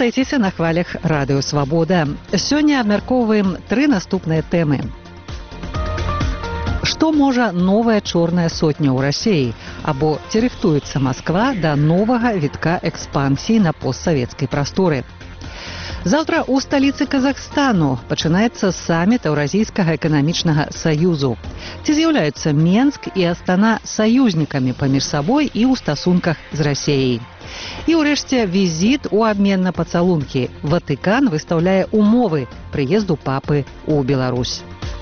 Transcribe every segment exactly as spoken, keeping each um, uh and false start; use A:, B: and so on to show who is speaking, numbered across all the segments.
A: Застайцеся на хвалях радыё Свабода. Сёння абмяркоўваем тры наступныя тэмы. Што можа новая чорная сотня ў Расіі? Або ці рыхтуецца Масква да новага вітка экспансіі на постсавецкай прасторы? Заўтра ў сталіцы Казахстану пачынаецца саміт Еўразійскага эканамічнага саюзу. Ці з'яўляюцца Менск і Астана саюзнікамі паміж сабой і ў стасунках з Расіяй? І ўрэшце візіт у абмен на пацалункі. Ватыкан выстаўляе умовы прыезду папы ў Беларусь.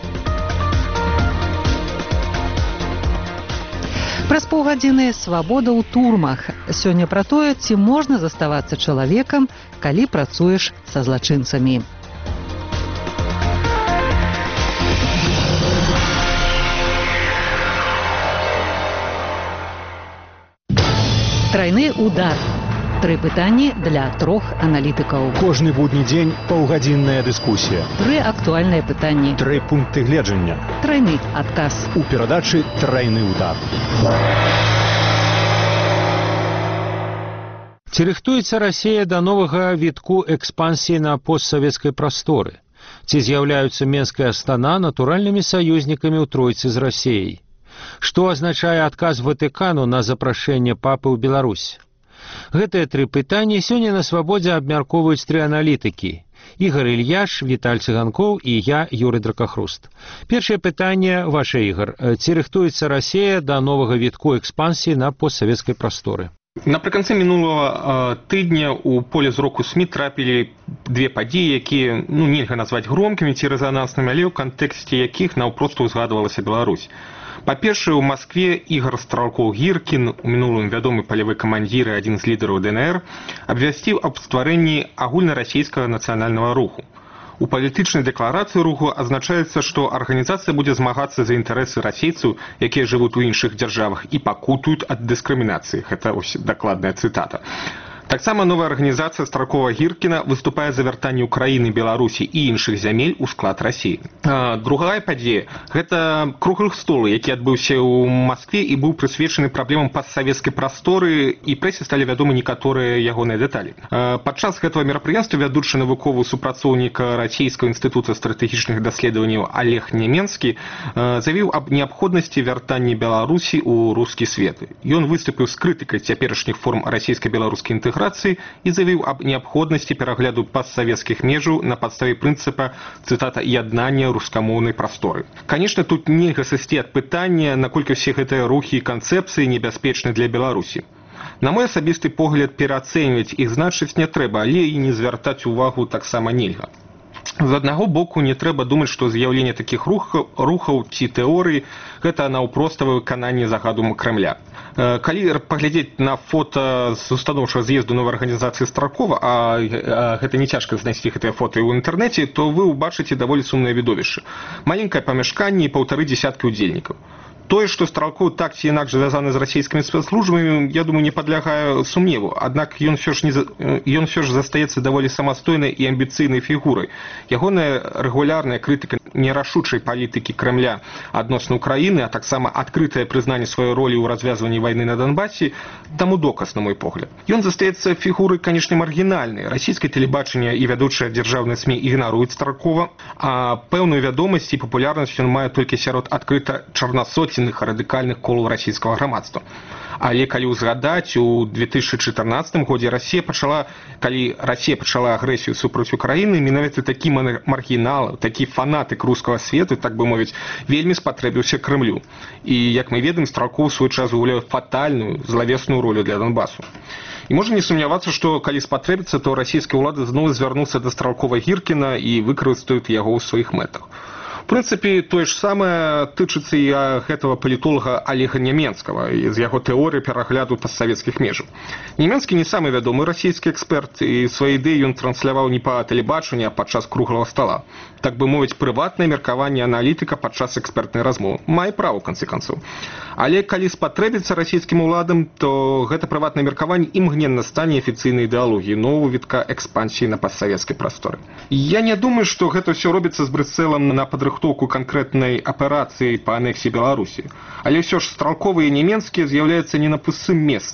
A: Праз паўгадзіны свабода ў турмах. Сёння пра тое, ці можна заставацца чалавекам, калі працуеш са злачынцамі. Трайны удар. Тры пытанні для трох аналітыкаў.
B: Кожны будні дзень паўгадзінная дыскусія.
A: Тры актуальныя пытанні.
B: Тры пункты гледжання.
A: Трайны адказ.
B: У перадачы «Трайны удар».
C: Ці рыхтуецца Расія да новага вітку экспансіі на постсавецкай прасторы? Ці з'яўляюцца Менск і Астана натуральнымі саюзнікамі ў тройцы з Расіяй? Што азначае адказ Ватыкану на запрашэнне папы ў Беларусь? Гэтыя тры пытанні сёння на свабодзе абмяркоўваюць тры аналітыкі. Ігор Ільяш, Віталь Цыганкоў і я, Юрый Дракахруст. Першае пытанне ваше, Ігор. Ці рыхтуецца Расія да новага вітку экспансіі на постсавецкай прасторы?
D: Напрыканцы мінулага тыдня ў поле зроку СМІ трапілі две падзеі, якія ну, нельга назваць громкімі ці рэзананснымі, але ў кантэксце якіх наўпрост узгадвалася Беларусь. Па-першае, у Маскве Ігор Стралкоў-Гіркін, у мінулым вядомы палявы камандзір і адзін з лідараў ДНР, абвясціў аб стварэнні агульнарасійскага нацыянальнага руху. У палітычнай дэкларацыі руху азначаецца, што арганізацыя будзе змагацца за інтарэсы расейцаў, якія жывуць у іншых дзяржавах і пакутуюць ад дыскрымінацыі. Гэта дакладная цытата. Таксама новая арганізацыя Стралкова-Гіркіна выступае за вяртанне Украіны, Беларусі і іншых зямель у склад Расіі. Другая падзея – гэта круглы стол, які адбыўся ў Маскве і быў прысвечаны праблемам постсавецкай прасторы, і прэсе сталі вядомы некаторыя ягоныя дэталі. Падчас гэтага мерапрыемства вядучы навуковы супрацоўнік Расійскага інстытута стратэгічных даследаванняў Олег Нямецкі заявіў аб неабходнасці вяртання Беларусі ў рускі свет. Ён выступіў з крытыкай цяперашніх форм расійска-беларускай інтэграцыі і заявіў аб неабходнасці перагляду постсавецкіх межаў на падставе прынцыпа, цытата, «яднання рускамоўнай прасторы». Канешне, тут нельга сысці ад пытання, наколькі ўсе гэтыя рухі і канцэпцыі небяспечны для Беларусі. На мой асабісты погляд, пераацэньваць іх значнасць не трэба, але і не звяртаць увагу таксама нельга. З аднаго боку, не трэба думаць, што з'яўленне такіх рухаў, рухаў ці тэорый – гэта наўпроставае выкананне загаду Крэмля. Калі паглядзець на фота з установчага з'езду новай арганізацыі Стралкова, а гэта не цяжка знайсці гэтыя фоты ў інтэрнэце, то вы ўбачыце даволі сумнае відовішча. Маленькае памяшканне і паўтары дзесяткі ўдзельнікаў. Тое, што Стралкоў так ці інакш звязаны з расійскімі спецслужбамі, я думаю, не падлягае сумневу. Аднак ён ўсё ж, не, ён ўсё ж застаецца даволі самастойнай і амбіцыйнай фігурай. Ягоная рэгулярная крытыка нерашучай палітыкі Крэмля адносна Украіны, а таксама адкрытае прызнанне сваёй ролі ў развязванні вайны на Донбасе, таму доказ, на мой погляд. Ён застаецца фігурай, канешне, маргінальнай. Расійскае тэлебачанне і вядучыя дзяржаўныя СМІ ігнаруюць Стралкова, а пэўную вядомасць і папулярнасць ён мае толькі сярод адкрыта чарнасоценных радыкальных колаў расійскага грамадства. Але калі ўзгадаць, у две тысячы чатырнаццатым годзе Расія пачала, калі Расія пачала агрэсію супраць Украіны, менавіта такі маргінал, такі фанатык рускага свету, так бы мовіць, вельмі спатрэбіўся Крэмлю. І, як мы ведаем, Стралкоў у свой час гуляе фатальную, злавесную ролю для Донбасу. І можна не сумнявацца, што калі спатрэбіцца, то расійскія ўлады зноў звярнуцца да Стралкова-Гіркіна і выкарыстаюць яго ў сваіх мэтах. В прынцыпе, тое ж самае тычыцца і гэтага палітолага Олега Нямецкага з яго тэорыі перагляду постсавецкіх межаў. Нямецкі не самы вядомы расійскі эксперт, і свае ідэі ён трансляваў не па тэлебачанні, а падчас круглага стала. Так бы мовіць, прыватнае меркаванне аналітыка падчас экспертнай размовы. Мае права, ў канцы канцоў. Але калі спатрэбіцца расійскім уладам, то гэта прыватнае меркаванне імгненна стане афіцыйнай ідэалогіяй нового вітка экспансіі на постсавецкай прасторы. Я не думаю, што гэта ўсё робіцца з прыцэлам на падрыхтоўку канкрэтнай аперацыі па анексіі Беларусі. Але ўсё ж Стралкова і Нямецкі з'яўляюцца не на пустым месцы.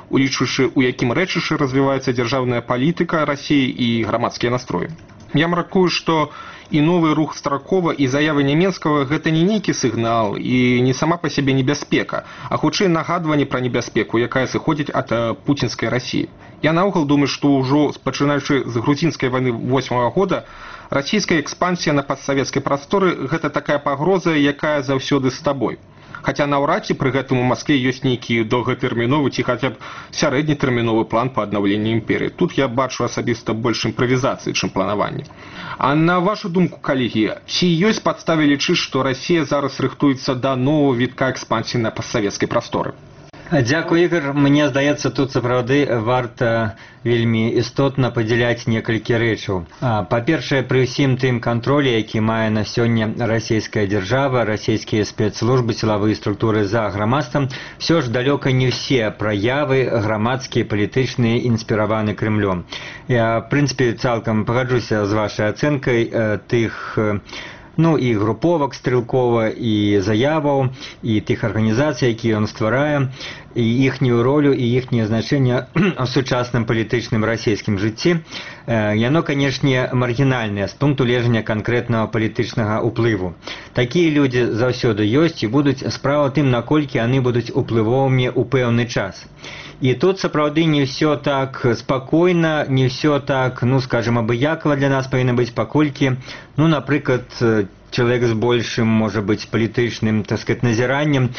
D: улічваючы, у якім рэчышчы развіваецца дзяржаўная палітыка Расіі і грамадскія настроі. Я мяркую, што і новы рух Старакова і заявы Нямецкага гэта не нейкі сігнал і не сама па сябе небяспека, а хутчэй нагадванне пра небяспеку, якая сыходзіць ад пуцінскай Расіі. Я наогул думаю, што ўжо пачынаючы з грузінскай вайны восьмага года расійская экспансія на постсавецкай прасторы гэта такая пагроза, якая заўсёды з табой. Хаця наўрад ці пры гэтым у Маскве ёсць нейкі доўгатэрміновы ці хаця б сярэднетэрміновы план па аднаўленню імперыі. Тут я бачу асабіста больш імправізацыі, чым планаванне. А на вашу думку, калегі, ці ёсць падставы лічыць, што Расія зараз рыхтуецца да новага вітка экспансіі на постсавецкай прасторы?
E: Дзякуй, Ігор. Мне здаецца, тут сапраўды варта вельмі істотна падзяляць некалькі рэчаў. Па-першае, пры ўсім тым кантролі, які мае на сёння расійская дзяржава, расійскія спецслужбы, сілавыя структуры за грамадствам, все ж далёка не ўсе праявы грамадскія, палітычныя, інспіраваны Крэмлём. Я, в прынцыпе, цалкам пагаджуся з вашай ацэнкай тых ну і груповак Стрэлкова, і заяваў, і тых арганізацый, якія ён стварае, і іхнюю ролю, і іхняе значэнне ў сучасным палітычным расійскім жыцці. Яно, канешне, маргінальнае з пункту гледжання канкрэтнага палітычнага ўплыву. Такія людзі заўсёды ёсць і будуць. Справа тым, наколькі яны будуць уплывовымі ў пэўны час. І тут сапраўды не ўсё так спакойна, не ўсё так, ну, скажем, абыякава для нас павінна быць, паколькі, ну, напрыклад, чалавек з большым, можа быць, палітычным, так сказать, назіраннем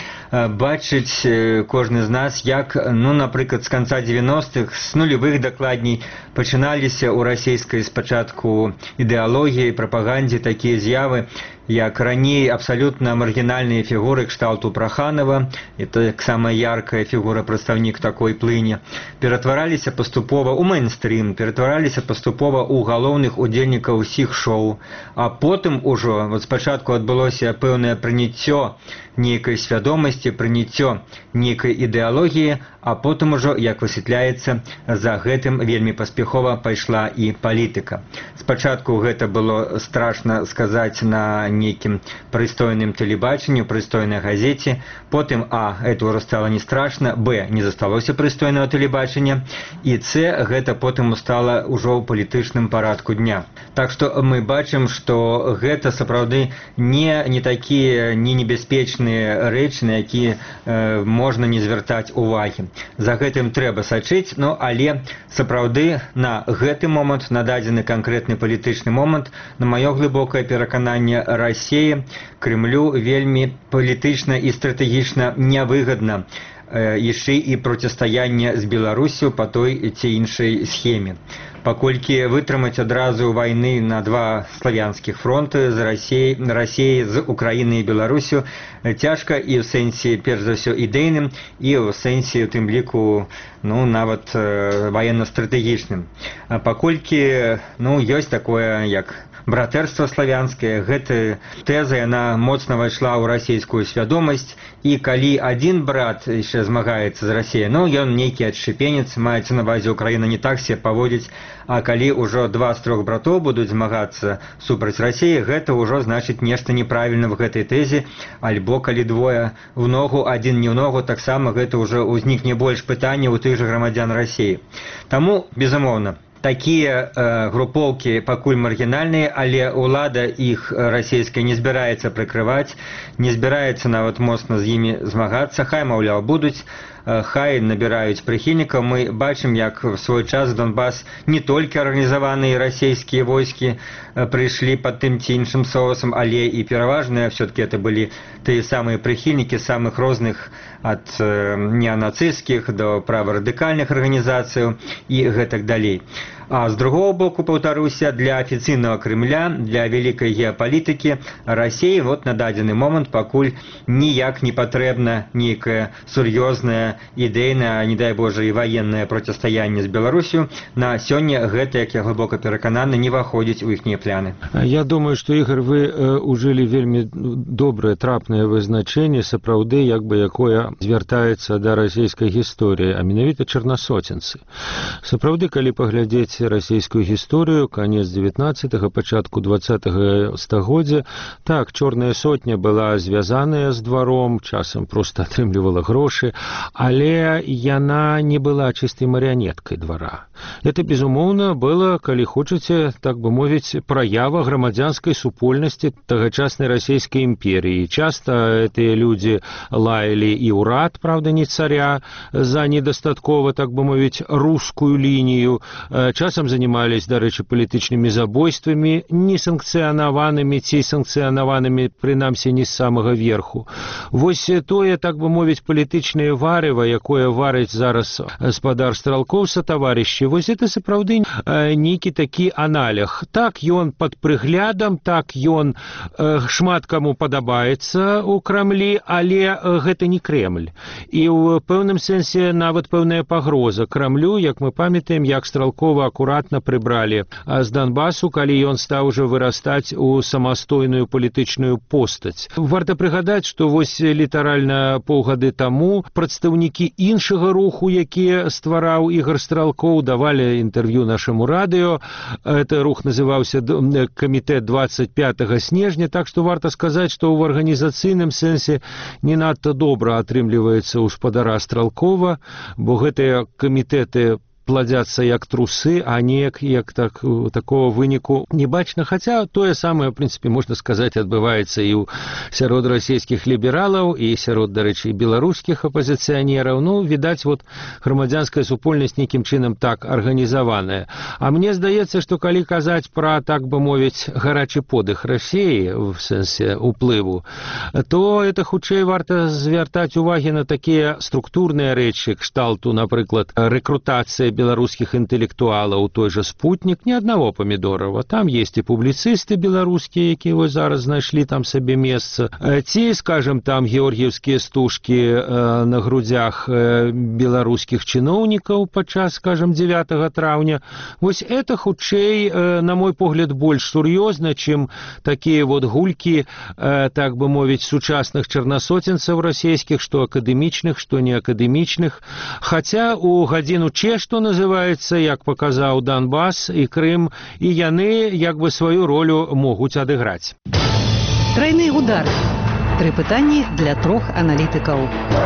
E: бачыць кожны з нас, як, ну, напрыклад, з канца дзевяностых, з нулевых дакладней, пачыналіся ў расійскай спачатку ідэалогіі, прапагандзе такія з'явы, як раней абсалютна маргінальныя фігуры кшталту Праханова, это самая яркая фігура, прадстаўнік такой плыні, ператвараліся паступова ў мейнстрім, ператвараліся паступова ў галоўных удзельнікаў усіх шоу, а потым ужо, вот спачатку адбылося пэўнае прыняццё нейкай свядомасці, прыняццё нейкай ідэалогіі, а потым ужо, як высвятляецца, за гэтым вельмі паспяхова пайшла і палітыка. Спачатку гэта было страшна сказаць на нейкім прыстойным тэлебачанні, прыстойнай газеце, потым, а, это ўжо стала не страшна, б, не засталося прыстойнага тэлебачання, і c, гэта потым стала ўжо ў палітычным парадку дня. Так што мы бачым, што гэта сапраўды не, не такія небяспечныя рэчы, на якія э, можна не звяртаць увагі. За гэтым трэба сачыць, но але сапраўды на гэты момант, на дадзены канкрэтны палітычны момант, на маё глыбокае перакананне, Расіі, Крэмлю вельмі палітычна і стратэгічна нявыгадна э, ісці і процістаянне з Беларусю па той ці іншай схеме. Паколькі вытрымаць адразу вайны на два славянскіх фронты з Расіяй, Расіяй з Украінай і Беларусю цяжка і ў сэнсе, перш за ўсё, ідэйным, і ў сэнсе, у тым ліку, ну, нават э, ваенна-стратэгічным. А паколькі, ну, ёсць такое, як братэрства славянскае, гэта тэза, яна моцна вайшла ў расійскую свядомасць, і калі адзін брат яшчэ змагаецца з Расіяй, ну, ён нейкі адшчапенец, маецца на ўвазе, Украіна не так себе паводзіць, а калі ўжо два з трох братоў будуць змагацца супраць Расіі, гэта ўжо значыць нешта неправільна в гэтай тэзе, альбо калі двое в ногу, адзін не в ногу, таксама гэта ўжо ўзнікне больш пытанняў у тых жа грамадзян Расіі. Таму, безумоўна, такія э, групоўкі пакуль маргінальныя, але ўлада іх расійская не збіраецца прыкрываць, не збіраецца нават моцна з імі змагацца, хай, маўляў, будуць, э, хай набіраюць прыхільнікаў. Мы бачым, як в свой час Донбас не толькі арганізаваныя расійскія войскі э, прыйшлі пад тым ці іншым соусам, але і пераважныя все-таки это былі тыя самыя прыхільнікі самых розных, ад э, неанацысцкіх до праворадыкальных арганізацыяў і гэтак далей. А з другого боку, паўтаруся, для афіцыйнага Крэмля, для вялікай геапалітыкі Расіі вот на дадзены момант пакуль ніяк не патрэбна нейкае сур'ёзнае, ідэйнае, не дай Божа, і ваеннае процістаянне з Беларусю. На сёння гэта, як я глыбока перакананы, не ўваходзіць у іхнія пляны.
C: Я думаю, што, Ігор, вы э, ужылі вельмі добрае, трапнае вызначэнне, сапраўды, як бы якое звяртаецца да расійскай гісторыі, а менавіта чарнасоценцы. Сапраўды, калі паглядзець згадаць расійскую гісторыю, канец дзевятнаццатага, пачатку дваццатага стагоддзя. Так, чорная сотня была звязаная з дваром, часам проста атрымлівала грошы, але яна не была чыстай марыянеткай двара. Это, безумоўна, было, калі хочаце, так бы мовіць, праява грамадзянскай супольнасці тагачаснай расійскай імперіі. Часта гэтыя людзі лаялі і ўрад, правда, не царя, за недастаткова, так бы мовіць, рускую лінію. Часам занимались, дарэчы, палітычнымі забойствамі, несанкцыянаванымі ці санкцыянаванымі, прынамсі, не з самага верху. Вось тое, так бы мовіць, палітычнае варыва, якое варыць зараз гаспадар Стралкоў са таварышы, вось это сапраўды нейкі такі аналег. Так, ён пад прыглядам, так, ён шмат каму падабаецца ў Крамлі, але гэта не Кремль. І ў пэўным сэнсе нават пэўная пагроза Крамлю, як мы памятаем, як Стралкова акуратна прыбралі з Донбасу, калі ён стаў ужо вырастаць у самастойную палітычную постаць. Варта прыгадаць, што вось літаральна паўгады таму прадстаўнікі іншага руху, які ствараў Ігор Стралкоў, давалі інтэрв'ю нашаму радыё. Это рух называўся Камітэт двадцать пятого снежня, так што варта сказаць, што ў арганізацыйным сэнсе не надта добра атрымліваецца ў спадара Стралкова, бо гэтыя камітэты пладзяцца як трусы, а неяк як так, такого выніку не бачна. Хаця тое самае, в прынцыпе, можна сказаць, адбываецца і ў сярод расійскіх лібералаў, і сярод, дарэчы, беларускіх апазіцыянераў. Ну, відаць, вот грамадзянская супольнасць нейкім чынам так арганізаваная. А мне здаецца, што калі казаць пра, так бы мовіць, гарачы подых Расіі, в сэнсе уплыву, то это хутчэй варта звяртаць увагі на такія структурныя рэчы, кшталту, напрыклад, рэкрутацыя беларускіх інтэлектуалаў, той жа Спутнік, не аднаго Памідорава. Там есть і публіцысты беларускія, якія вось зараз знайшлі там сабе месца. Ці, скажем, там георгіевскія стужкі на грудзях беларускіх чыноўнікаў падчас, скажем, дзевятага траўня. Вось это хутчэй, на мой погляд, больш сур'ёзна, чым такія вот гулькі, так бы мовіць, сучасных чарнасоценцаў расійскіх, што акадэмічных, што неакадэмічных. Хаця у гадзіну че, што называецца, як паказаў Донбас і Крым, і яны як бы сваю ролю могуць адыграць.
A: Тройны удар. Тры пытанні для трох аналітыкаў.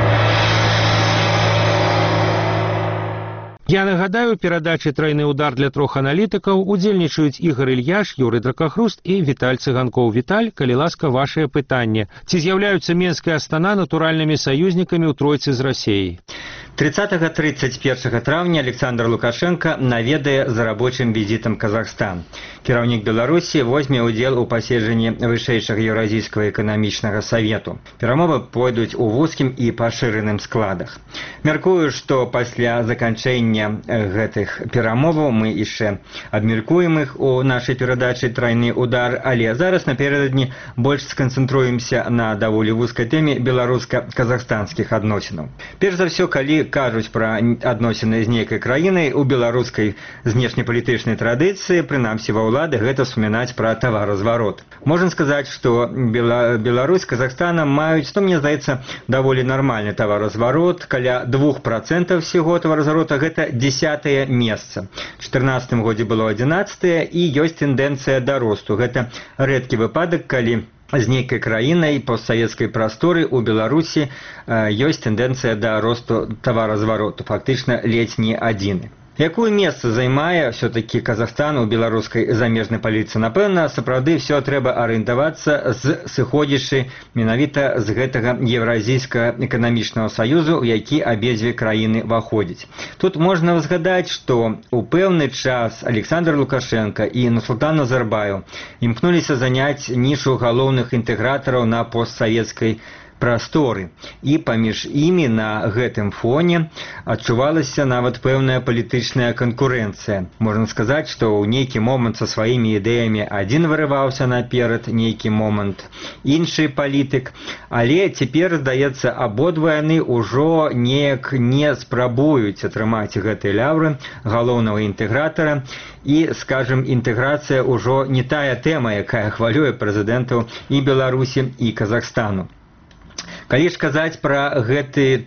C: Я нагадаю, перадачы «Тройны удар» для трох аналітыкаў удзельнічаюць Ігор Ільяш, Юрый Дракахруст і Віталь Цыганкоў. Віталь, калі ласка, вашае пытанне. Ці з'яўляюцца Менск і Астана натуральнымі саюзнікамі ў тройцы з Расіяй?
E: тридцатого тридцать первого траўня Александр Лукашенко наведае за рабочым візітам Казахстан. Кіраўнік Беларусі возьме ўдзел у паседжанні вышэйшага Еўразійскага эканамічнага савету. Перамовы пойдуць у вузкім і пашыраным складах. Мяркую, што пасля заканчэння гэтых перамоваў мы яшчэ абмеркуем іх у нашай перадачы «Тройны удар», але зараз напярэдадні больш сканцэнтруемся на даволі вузкай тэме беларуска-казахстанскіх адносінаў. Перш за ўсё, калі кажуць пра адносіны з нейкай краінай, у беларускай знешнепалітычнай традыцыі, прынамсі ва ўлады, гэта вспамінаць пра таваразварот. Можна сказаць, што Бела... Беларусь, Казахстана маюць, што мне здаецца, даволі нармальны таваразварот, каля двух процентаў всего таваразварота, гэта дзесятае месца. У чатырнаццатым годзе было адзінаццатае, і ёсць тэндэнцыя да росту. Гэта рэдкі выпадак, калі з нейкай краінай постсавецкай прасторы у Беларусі ёсць тэндэнцыя да росту таваразвароту, фактычна ледзь не адзіны. Якое месца займае все-таки Казахстан у беларускай замежнай палітыцы? Напэўна, сапраўды все трэба арыентавацца з сыходзячы менавіта з гэтага Еўразійскага эканамічнага саюзу, у які абедзве краіны ўваходзяць. Тут можна згадаць, што у пэўны час Александр Лукашенко і Нурсултан Назарбаев імкнуліся заняць нішу галоўных інтэгратараў на постсавецкай прасторы. І паміж імі на гэтым фоне адчувалася нават пэўная палітычная канкурэнцыя. Можна сказаць, што ў нейкі момант са сваімі ідэямі адзін вырываўся наперад, нейкі момант іншы палітык, але цяпер, здаецца, абодва яны ўжо неяк не спрабуюць атрымаць гэтыя лаўры галоўнага інтэгратара, і, скажем, інтэграцыя ўжо не тая тэма, якая хвалюе прэзідэнтаў і Беларусі, і Казахстану. Калі ж казаць пра гэты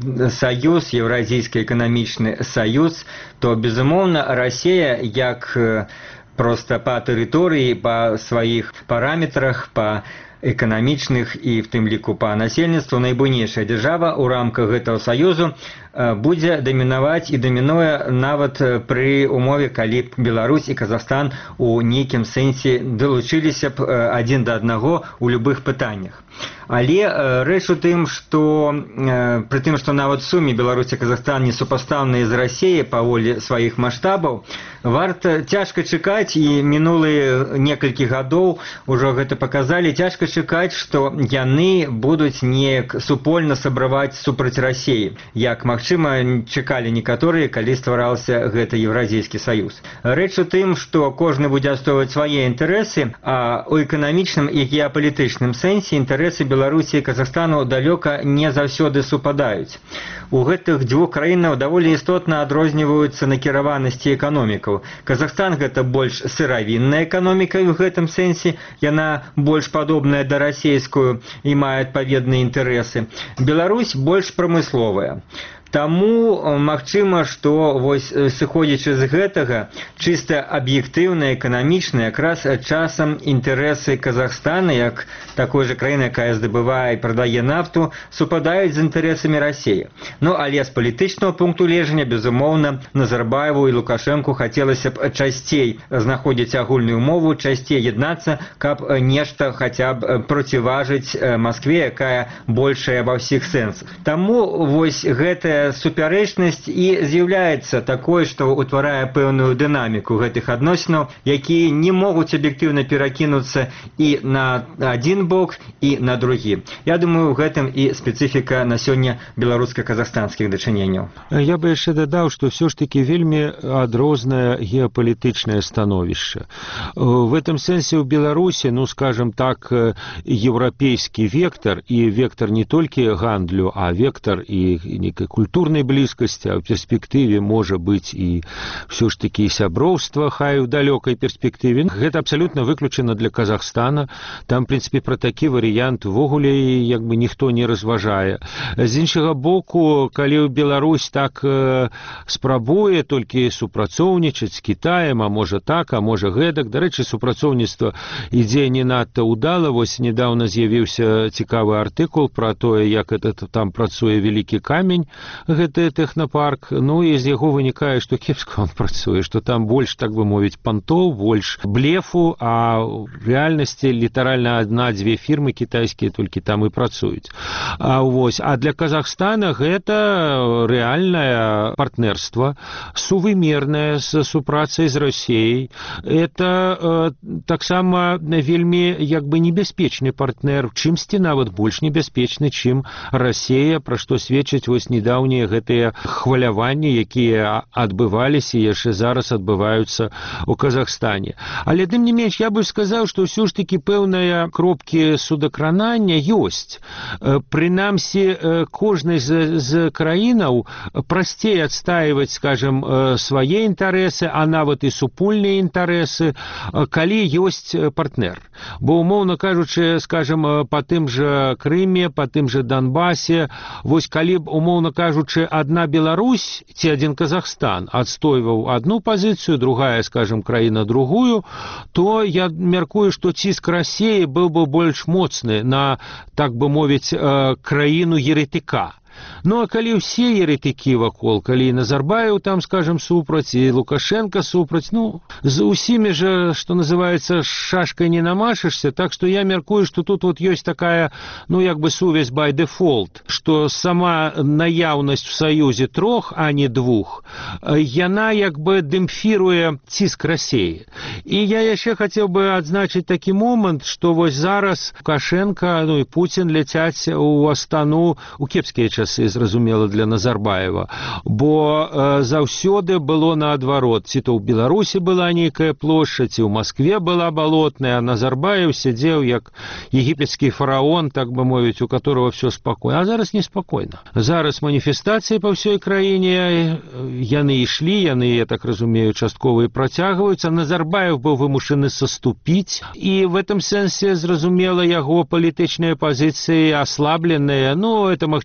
E: саюз, Еўразійскі эканамічны саюз, то, безумоўна, Расія, як проста па тэрыторыі, па сваіх параметрах, па эканамічных і в тым ліку па насельніцтву найбуйнейшая дзяржава ў рамках гэтага саюзу будзе дамінаваць і дамінуе нават пры умове, калі Беларусь і Казахстан у нейкім сэнсе далучыліся б адзін да аднаго ў любых пытаннях. Але рэч у тым, што пры тым, што нават суме Беларусь і Казахстан не супастаўныя з Расіяй паволі сваіх маштабаў, варта цяжка чакаць, і мінулыя некалькі гадоў ужо гэта паказалі, цяжка чакаць, што яны будуць неяк супольна сабраваць супраць Расіі, як, магчыма, чакалі некаторыя, калі ствараўся гэты Еўразійскі саюз. Рэч у тым, што кожны будзе адстойваць свае інтарэсы, а ў эканамічным і геапалітычным сэнсе інтарэсы Беларусі і Казахстану далёка не заўсёды супадаюць. У гэтых дзвюх краінаў даволі істотна адрозніваюцца накіраванасці эканомікаў. Казахстан гэта больш сыравінная эканоміка, і ў гэтым сэнсе яна больш падобная да расійскую і мае адпаведныя інтарэсы. Беларусь больш прамысловая. Таму магчыма, што вось сыходзячы з гэтага, чыста аб'ектыўна, эканамічна, якраз часам інтарэсы Казахстана, як такой жа краіны, якая здабывае і прадае нафту, супадаюць з інтарэсамі Расіі. Ну, але з палітычнага пункту гледжання, безумоўна, Назарбаеву і Лукашэнку хацелася б часцей знаходзіць агульную мову, часцей яднацца, каб нешта хаця б проціважыць Маскве, якая большая ва ўсіх сэнсах. Таму вось гэтая супярэчнасць і з'яўляецца такой, што ўтварае пэўную дынаміку гэтых адносінаў, якія не могуць аб'ектыўна перакінуцца і на адзін бок, і на другі. Я думаю, у гэтым і спецыфіка на сёння беларуска-казахстанскіх дачыненняў.
C: Я бы яшчэ дадаў, што ўсё ж такі вельмі адрознае геапалітычнае становішча. В этом сэнсе ў Беларусі, ну, скажем так, еўрапейскі вектар, і вектар не толькі гандлю, а вектар і некай культурнай блізкасці, а ў перспектыве можа быць і ўсё ж такі сяброўства, хай у далёкай перспектыве. Гэта абсалютна выключана для Казахстана. Там, в прынцыпе, пра такі варыянт увогуле як бы ніхто не разважае. З іншага боку, калі Беларусь так э, спрабуе толькі супрацоўнічаць з Кітаем, а можа так, а можа гэтак. Дарэчы, супрацоўніцтва ідзе не надта ўдала. Вось недавно з'явіўся цікавы артыкул пра тое, як этот, там працуе вялікі камень, гэты тэхнапарк. Ну і з яго вынікае, што кепска он працуе, што там больш, так бы мовіць, пантоў, больш блефу, а в рэальнасці літаральна адна-дзве фірмы кітайскія толькі там і працуюць. А, вось, а для Казахстана гэта рэальнае партнерства, сувымернае з супрацай з Расіяй. Это э, таксама вельмі як бы небяспечны партнер, чымсьці нават больш небяспечны, чым Расія, пра што сведчаць вось недаўнія гэтыя хваляванні, якія адбываліся і яшчэ зараз адбываюцца ў Казахстане. Але тым не менш, я бы сказаў, што ўсё ж такі пэўныя кропкі судакранання ёсць. Прынамсі, кожнай з, з краінаў прасцей адстаиваць, скажем, свае інтарэсы, а нават і супольныя інтарэсы, калі ёсць партнер. Бо, умоўна кажучы, скажем, па тым жа Крыме, па тым жа Донбасе, вось калі б, умоўна кажучы, адна Беларусь ці адзін Казахстан адстойваў адну пазіцыю, другая, скажем, краіна другую, то я мяркую, што ціск Расіі быў бы больш моцны на, так бы мовіць, краіну еретыка. Ну, а калі ўсе еретыкі вакол, калі і Назарбаев там, скажем, супраць, і Лукашенко супраць, ну, з усімі же, што называецца, шашкай не намашышся, так што я мяркую, што тут вот ёсць такая, ну, як бы сувязь by default, што сама наяўнасць в саюзе трох, а не двух, яна як бы дэмпфіруе ціск Расіі. І я яшчэ хацеў бы адзначыць такі момант, што вось зараз Лукашенко, ну, і Путін ляцяць у Астану у кепскія часы, зразумела, для Назарбаева, бо э, заўсёды было наадварот. Ці то ў Беларусі была нейкая плошча, ці ў Маскве была балотная, а Назарбаев сядзеў як егіпецкі фараон, так бы мовіць, у которого все спокойно. А зараз неспокойно. Зараз маніфестацыі па ўсёй краіне, яны ішлі, яны, я так разумею, часткова і працягваюцца. Назарбаев быў вымушаны саступіць, і в этом сэнсе, зразумела, яго палітычныя пазіцыі аслабленыя. Ну, это, магчыма, не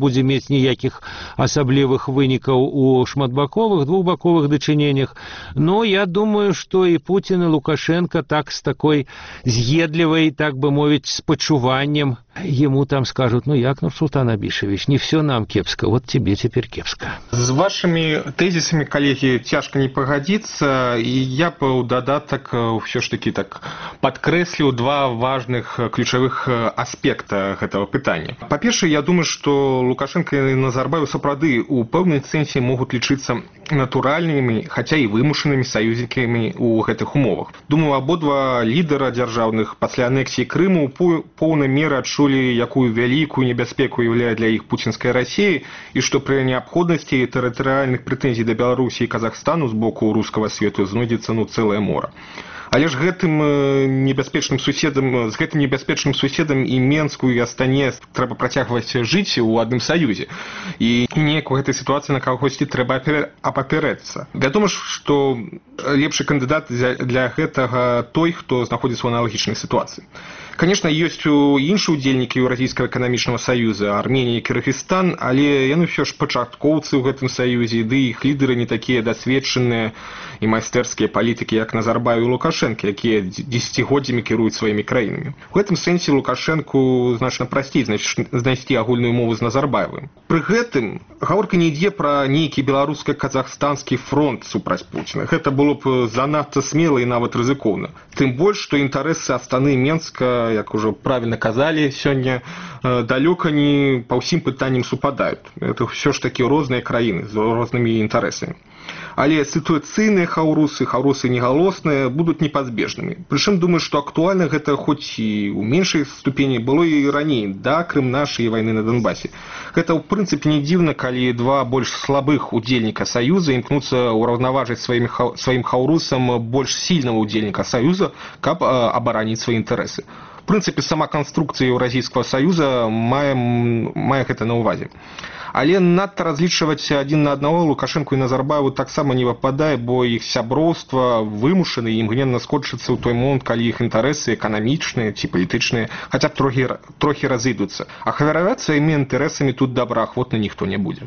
C: будзе мець ніякіх асаблівых вынікаў у шматбаковых, двухбаковых дачыненнях. Но я думаю, што і Путін, і Лукашенко так з такой з'едлівай, так бы мовіць, с пачуваннем ему там скажут: ну як, Нурсултан Абишевич, не все нам кепска, вот тебе теперь кепска.
D: С вашими тезисами, коллеги, тяжко не погодиться, и я бы у додаток все ж таки так подкреслил два важных ключевых аспекта этого питания. По-перше, я думаю, что Лукашенко и Назарбаев сапраўды у пэўнай сэнсе могут лічыцца натуральными, хотя и вымушанными союзниками у гэтых умовах. Думаю, абодва лідара дзяржаўных пасля анексіі Крыму ў поўнай меры адчулі, якую вялікую небяспеку ўяўляе для іх пуцінская Расія, і што пры неабходнасці тэрытарыяльных прэтэнзій да Беларусі і Казахстану з боку рускага свету знойдзецца ну цэлае мора. Але ж гэтым небяспечным суседам, з гэтым небяспечным суседам і Менску, і Астане трэба працягваць жыць у адным саюзе. І неяк у гэтай сітуацыі на кагосьці трэба апаперэцца. Вядома ж, што лепшы кандыдат для гэтага той, хто знаходзіцца ў аналагічнай сітуацыі. Конечно, ёсць іншыя ўдзельнікі Еўразійскага эканамічнага саюза, Арменія і Кыргызстан, але яны ўсё ж пачаткоўцы ў гэтым саюзе, ды іх лідары не такія дасведчаныя і майстэрскія палітыкі, як Назарбаев і Лукашенко, якія дзесяцігоддзямі кіруюць сваімі краінамі. У гэтым сэнсе Лукашенку значна прасцей знайсці агульную мову з Назарбаевым. Пры гэтым гаворка не ідзе пра нейкі беларуска-казахстанскі фронт супраць Пуціна. Гэта было б занадта смела і нават рызыкоўна. Тым больш, што інтарэсы Астаны і Менска, як ужо правільна казалі сёння, далёка не па ўсім пытанням супадаюць. Это ўсё ж такі розныя краіны з рознымі інтарэсамі. Але сітуацыйныя хаўрусы, хаўрусы негалосныя будуць непазбежнымі. Прычым, думаю, што актуальна гэта хоць і ў меншай ступені было і раней, да крым-нашай вайны на Донбасе. Гэта, ў прынцыпе, не дзіўна, калі два больш слабых удзельніка Саюза імкнуцца ўраўнаважыць сваім, сваім хаўрусам больш сільнага удзельніка Саюза, каб абараніць свае інтарэсы. В прынцыпе, сама канструкцыя Еўразійскага саюза мае, мае гэта на ўвазе. Але надта разлічваць адзін на аднаго Лукашенку і Назарбаеву таксама не выпадае, бо іх сяброўства вымушаны і імгненна скончыцца ў той момант, калі іх інтарэсы эканамічныя ці палітычныя хаця б трохі, трохі разыдуцца. А хвараваць сваімі інтарэсамі тут добраахвотна ніхто не будзе.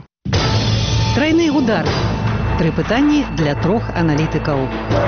A: Тройны удар. Тры пытанні для трох аналітыкаў.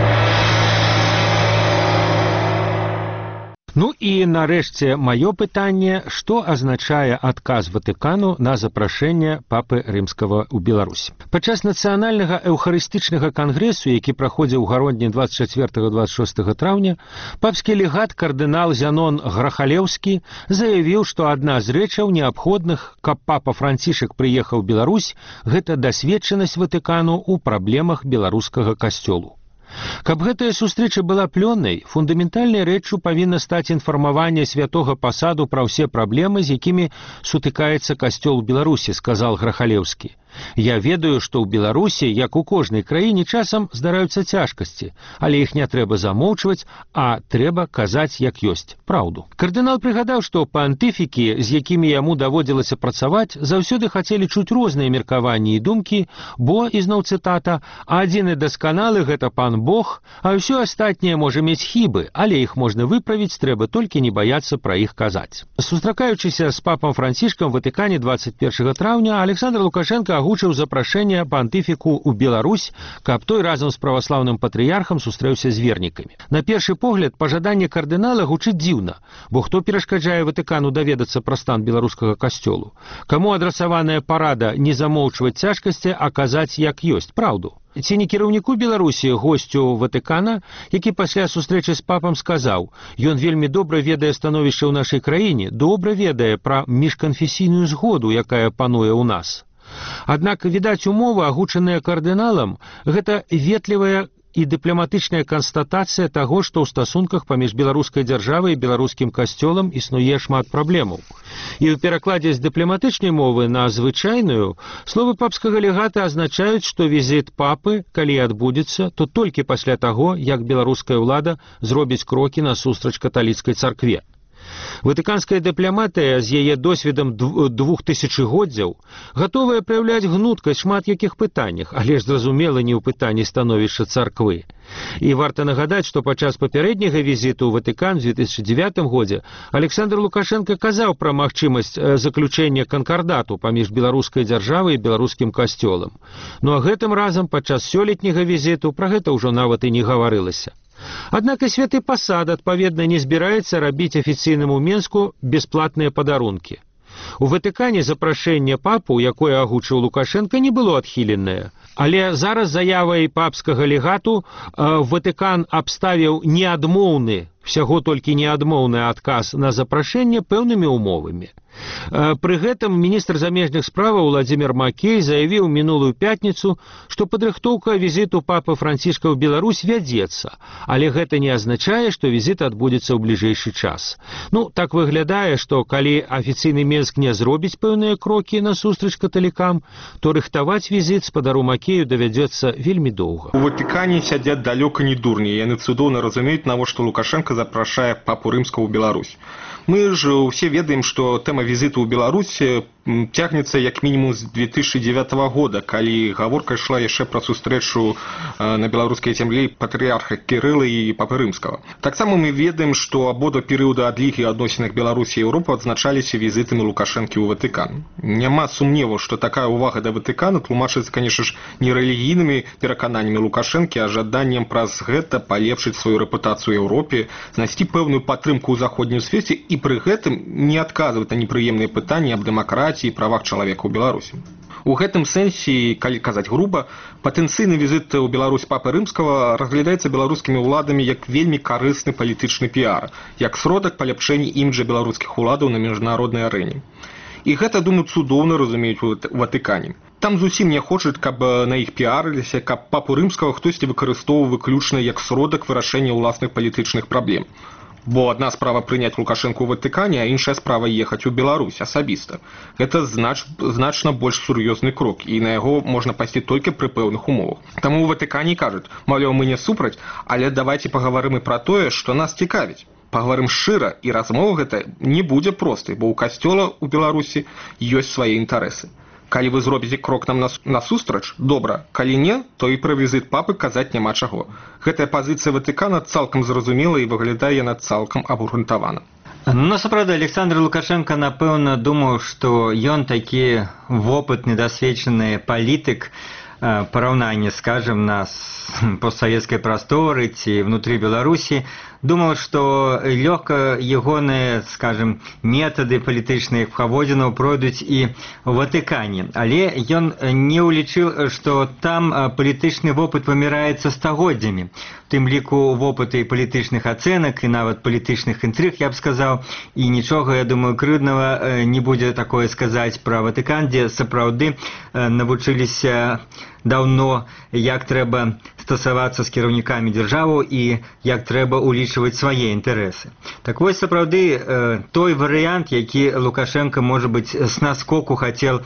C: Ну і нарэшце маё пытанне, што азначае адказ Ватыкану на запрашэнне папы рымскага ў Беларусь. Падчас нацыянальнага эўхарыстычнага кангрэсу, які праходзіў у гародні дваццаць чацвёртага - дваццаць шостага траўня, папскі легат кардынал Зянон Грахалеўскі заявіў, што адна з рэчаў неабходных, каб папа Францішак прыехаў у Беларусь, гэта дасведчанасць Ватыкану ў праблемах беларускага касцёлу. Каб гэтая сустрэча была плённай, фундаментальнай рэччу павінна стаць інфармаванне святога пасаду пра ўсе праблемы, з якімі сутыкаецца касцёл у Беларусі, сказал Грахалеўскі. Я ведаю, што ў Беларусі, як у кожнай краіне, часам здараюцца цяжкасці, але іх не трэба замоўчваць, а трэба казаць як ёсць, праўду. Кардынал прыгадаў, што пантыфікі, з якімі яму даводзілася працаваць, заўсёды хацелі чуць розныя меркаванні і думкі, бо, ізноў цытата, адзіны дасканалы гэта пан Бог, а ўсё астатняе можа мець хібы, але іх можна выправіць, трэба толькі не баяцца пра іх казаць. Сустракаючыся з папам Францішкам у Ватыкане дваццаць першага траўня, Александр Лукашенко агучыў запрашэнне пантыфіку ў Беларусь, каб той разам з праваслаўным патрыярхам сустрэўся з вернікамі. На першы погляд, пажаданне кардынала гучыць дзіўна, бо хто перашкаджае Ватыкану даведацца пра стан беларускага касцёлу? Каму адрасаваная парада не замоўчваць цяжкасці, а казаць як ёсць, праўду? Ці не кіраўніку Беларусі, госцю Ватыкана, які пасля сустрэчы з папам сказаў: «Ён вельмі добра ведае становішча ў нашай краіне, добра ведае пра міжканфесійную згоду, якая пануе ў нас». Аднак, відаць, умовы, агучаныя кардыналам, гэта ветлівая і дыпламатычная канстатацыя таго, што ў стасунках паміж беларускай дзяржавай і беларускім касцёлам існуе шмат праблемаў. І ў перакладзе з дыпламатычнай мовы на звычайную словы папскага легата азначаюць, што візіт папы, калі адбудзецца, то толькі пасля таго, як беларуская ўлада зробіць крокі насустрач каталіцкай царкве. Ватыканская дыпламатыя з яе досведам двух тысячагоддзяў гатовая праяўляць гнуткасць шмат якіх пытаннях, але ж зразумела не ў пытанні становішча царквы. І варта нагадаць, што падчас папярэдняга візіту ў Ватыкан у две тысячы дзевятым годзе Александр Лукашенко казаў пра магчымасць заключэння канкардату паміж беларускай дзяржавай і беларускім касцёлам. Ну а гэтым разам падчас сёлетняга візіту пра гэта ўжо нават і не гаварылася. Аднак і святы пасад, адпаведна, не збіраецца рабіць афіцыйнаму Менску бясплатныя падарункі. У Ватыкане запрашэнне папу, якое агучыў Лукашенко, не было адхіленае. Але зараз заявай папскага легату э, Ватыкан абставіў неадмоўны, всяго толькі неадмоўны адказ на запрашэнне пэўнымі умовамі. Э, пры гэтым міністр замежных справаў Владзімір Макей заявіў мінулую пятніцу, што падрыхтоўка візіту папы Францішка ў Беларусь вядзецца, але гэта не азначае, што візіт адбудзецца ў бліжэйшы час. Ну, так выглядае, што калі афіцыйны Менск не зробіць пэўныя крокі насустрач каталікам, то рыхтаваць візіт спадару Макею давядзецца вельмі доўга.
D: У Ватыкане сядзяць далёка не дурні, яны цудоўна разумеюць, навошта Лукашенко запрашае папу рымскага ў Беларусь. Мы ж усе ведаем, што тэма візіту ў Беларусь цягнецца як мінімум з две тысячы дзевятага года, калі гаворка ішла яшчэ пра сустрэчу на беларускай зямлі патрыарха Кірыла і папы рымскага. Таксама мы ведаем, што абодва перыяды адлігі ў адносінах Беларусі і Еўропы адзначаліся візітамі Лукашэнкі ў Ватыкан. Няма сумневу, што такая ўвага да Ватыкана тлумачыцца, канешне ж, не рэлігійнымі перакананнямі Лукашэнкі, а жаданнем праз гэта палепшыць сваю рэпутацыю ў Еўропе, знайсці пэўную падтрымку ў заходнім свеце і пры гэтым не адказваць на непрыемныя пытанні аб дэмакратыі і правах чалавека ў Беларусі. У гэтым сэнсе, калі казаць груба, патэнцыйны візіт ў Беларусь папы рымскага разглядаецца беларускімі ўладамі як вельмі карысны палітычны піар, як сродак паляпшэння іміджа беларускіх уладаў на міжнароднай арэне. І гэта, думаю, цудоўна разумеюць у Ватыкане. Там зусім не хочуць, каб на іх піарыліся, каб папу рымскага хтосьці выкарыстоўваў выключна як сродак вырашэння ўласных палітычных праблем. Бо адна справа прыняць Лукашэнку ў Ватыкане, а іншая справа ехаць у Беларусь асабіста. Гэта знач, значна больш сур'ёзны крок, і на яго можна пайсці толькі пры пэўных умовах. Таму ў Ватыкане кажуць, маўляў, мы не супраць, але давайце пагаварым і пра тое, што нас цікавіць. Пагаварым шчыра, і размова гэта не будзе простай, бо ў касцёла ў Беларусі ёсць свае інтарэсы. Калі вы зробіце крок нам насустрач, добра, калі не, то і пра візіт папы казаць няма чаго. Гэтая пазіцыя Ватыкана цалкам зразумела і выглядае яна цалкам абгрунтавана.
E: Ну, сапраўды, Александр Лукашенко, напэўна, думаў, што ён такі вопытны, дасведчаны палітык, параўнанне, скажем, на постсавецкай прасторы ці внутры Беларусі, думаў, што лёгка ягоныя, скажем, метады палітычных паводзінаў пройдуць і ў Ватыкане. Але ён не ўлічыў, што там палітычны вопыт вымяраецца стагоддзямі. У тым ліку вопыты палітычных ацэнак і нават палітычных інтрыг, я б сказаў, і нічога, я думаю, крыўднага не будзе такое сказаць пра Ватыкан, дзе сапраўды навучыліся даўно, як трэба стасавацца з кіраўнікамі дзяржавы і як трэба улічваць свае інтарэсы. Так вось, сапраўды, той варыянт, які Лукашенко, можа быць, з наскоку хацеў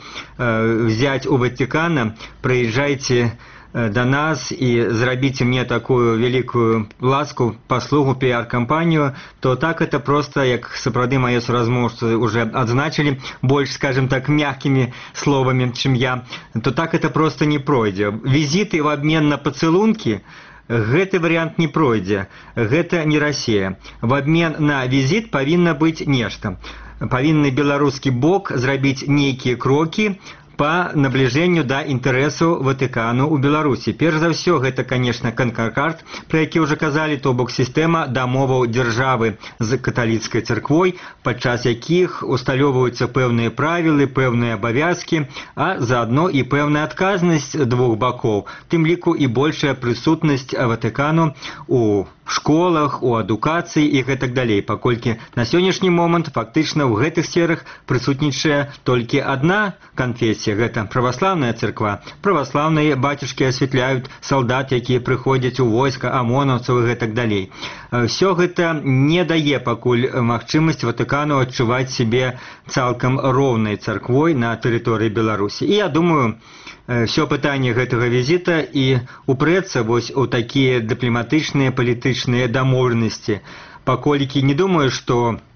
E: взяць у Ватыкана, прыязджайце да нас і зрабіце мне такую вялікую ласку, паслугу, піар-кампанію, то так это просто, як сапраўды мае суразмоўцы уже адзначылі, больш, скажем так, мягкімі словамі, чым я, то так это просто не пройдзе. Візіты в обмен на пацэлункі, гэты варыянт не пройдзе, гэта не Расія. В обмен на візіт павінна быць нешта. Павінны беларускі бок зрабіць нейкія крокі по наближению да інтарэсу Ватыкану ў Беларусі. Перш за ўсё, гэта, конечно, канкард, пра які ўжо казалі, то бок сістэма дамоваў дзяржавы з каталіцкай царквой, падчас якіх усталёўваюцца пэўныя правілы, пэўныя абавязкі, а заадно і пэўная адказнасць двух бакоў, тым ліку і большая прысутнасць Ватыкану у школах, у адукацыі і гэтак далей, паколькі на сённяшні момант фактычна ў гэтых сферах прысутнічае толькі адна канфесія, гэта праваслаўная царква. Праваслаўныя бацюшкі асвятляюць салдат, якія прыходзяць у войска, амонаўцаў і гэтак далей. Всё гэта не дае пакуль магчымасць Ватыкану адчуваць сябе цалкам роўнай царквой на тэрыторыі Беларусі. І я думаю, все пытанне гэтага візіта і упрэцца вось у такія дыпламатычныя палітычныя дамоўленасці, паколькі не думаю, што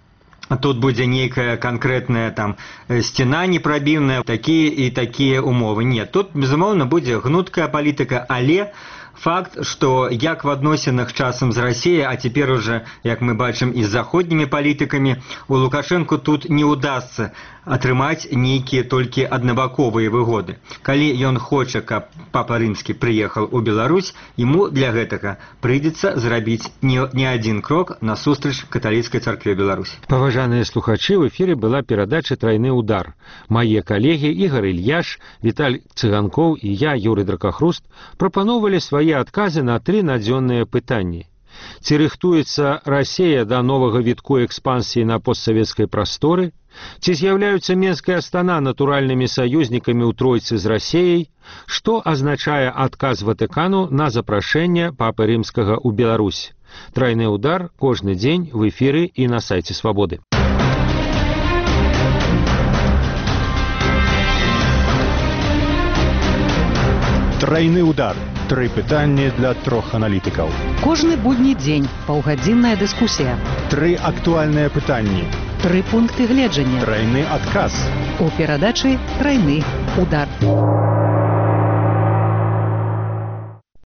E: тут будзе нейкая канкрэтная там сцена непрабіўная, такія і такія умовы. Нет, тут, безумоўна, будзе гнуткая палітыка, але факт, што як в адносінах часам з Расіяй, а цяпер уже, як мы бачым, і з заходнімі палітыкамі, у Лукашэнку тут не ўдасца атрымаць нейкія толькі аднабаковыя выгоды. Калі ён хоча, каб папа рымскі прыехаў у Беларусь, ему для гэтага прыйдзецца зрабіць не, не адзін крок насустрач каталіцкай царкве Беларусі.
C: Паважаныя слухачы, в эфире была перадача «Тройны удар». Мае калегі Ігор Ільяш, Віталь Цыганкоў і я, Юрый Дракахруст, прапановалі свае адказы на тры надзённыя пытанні. Ці рыхтуецца Расія да новага вітку экспансіі на постсавецкай прасторы? Ці з'яўляюцца Менская Астана натуральнымі саюзнікамі ў тройцы з Расіяй? Што азначае адказ Ватыкану на запрашэнне папы рымскага ў Беларусь? Тройны удар кожны дзень в эфіры і на сайце Свабоды.
B: Тройны удар. Тры пытанні для трох аналітыкаў.
A: Кожны будні дзень паўгадзінная дыскусія.
B: Тры актуальныя пытанні.
A: Тры пункты гледжання.
B: Тройны адказ.
A: У перадачы «Тройны удар».